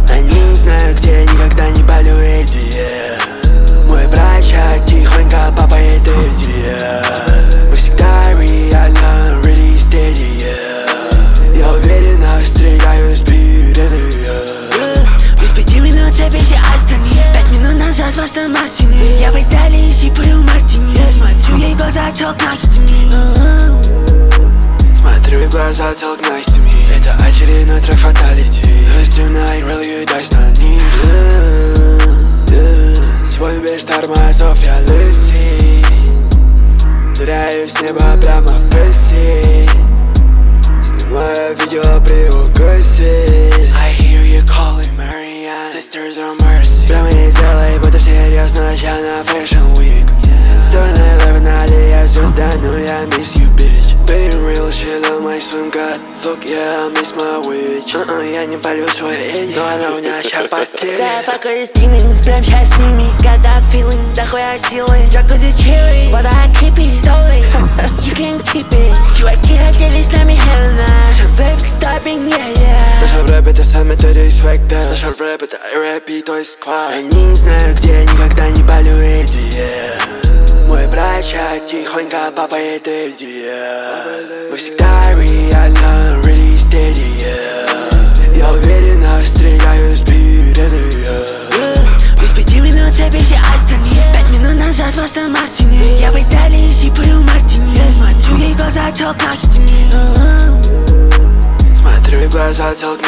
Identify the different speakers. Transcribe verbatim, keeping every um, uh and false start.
Speaker 1: Они не знают, где, никогда не палю идея. Мой брачак тихонько попоет идея. Мы всегда реально, really steady, yeah. Я уверенно стреляю с передовия.
Speaker 2: Без пяти минут за песни Астон. Пять минут назад в Астон Мартине. Я в Италии сиплю мартини. Смотрю ей в глаза, talk nice to me.
Speaker 1: Смотрю в глаза, talk nice to me. Это очередной трек Fatality. Who's tonight, really you dice на них. Сегодня без тормозов я лысый. Ныряю с неба прямо в песни. Снимаю видео при укусе. I hear you calling Marianne. Sisters of mercy. Прямо не делай, будто серьезно, я на Fashion Week. Стороны левинали, я звезда, но я miss you, bitch. Being real shit on my swim god. Look, yeah, I miss my witch. uh-uh, Я не палю свой эдик, но она у меня ща постелит.
Speaker 2: Да, факаю с ними, прям щас с ними. Got that feeling, дохуя силы. Джакузи чили, but I keep it stolen. You can keep it. Чуваки хотели с нами hell nah. Зашел в рэп, стопинг, yeah, yeah.
Speaker 1: Зашел в рэп, это самый то есть свэг, да. Зашел в рэп, это рэп, то есть сквад. Они не знают, где, никогда не палю идея. Мой брачак тихонько попоет идея. Мы всегда реально, really steady, yeah. Я уверенно стреляю с передовия.
Speaker 2: Без пяти минут за песни Астон. Пять минут назад в Астон Мартине. Я в Италии сиплю мартини. Смотрю ей в глаза, talk nice to me.
Speaker 1: Смотрю в глаза, talk